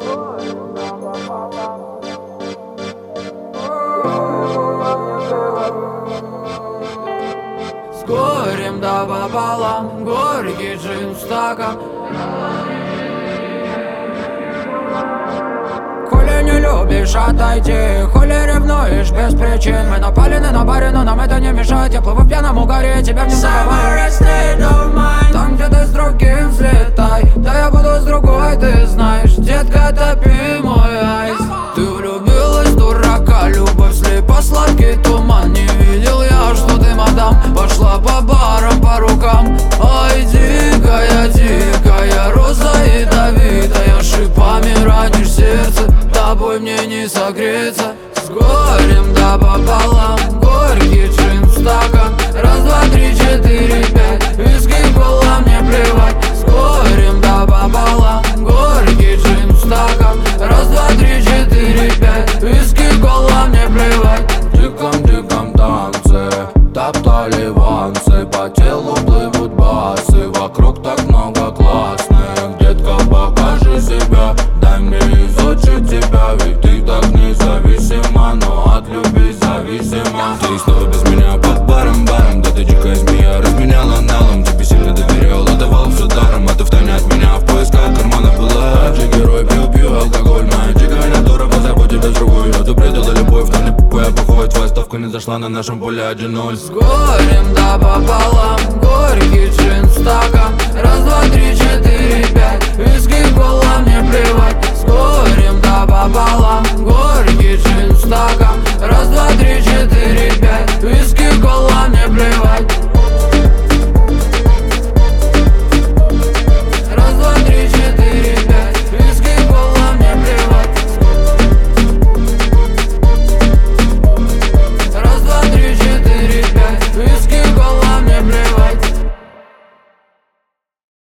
С горем да пополам, горький джин в стакан. Коли не любишь, отойди, коли ревнуешь без причин. Мы напалены на баре, но нам это не мешает. Я плыву в пьяном угаре, тебя в нем забываю. Там, где ты с другим взлетай, да я буду с другой, ты знаешь. Детка, топи мой айс. Ты влюбилась, дурака, любовь слепа, сладкий туман. Не видел я, что ты, мадам, пошла по барам, по рукам. Ай, дикая, дикая, роза ядовитая, шипами ранишь сердце, тобой мне не согреться. С горем да пополам, горький джин в стакан. Раз, два, три, четыре, пять, виски, кола, мне плевать. С горем да пополам, горький джин в стакан. Раз, два, три, четыре, пять, виски, кола, мне плевать. В диком-диком танце топтали вансы, по телу плывут басы, вокруг так много классных. Детка, покажи себя, дай мне изучить тебя, ведь ты так независима, но от любви зависима. Ты снова без меня под баром-баром, да ты дикая змея, разменяла налом. Тебе сильно доверял, отдавал все даром, а ты втайне от меня в поисках карманов была. Же герой, пью-пью алкоголь, моя дикая натура, позабудь без другую. Я предала любовь, но не пупая походит, твоя ставка не зашла на нашем поле 1-0. С горем да пополам, горький джин в стакан. Раз, два, три, четыре, пять, виски, кола, мне плевать.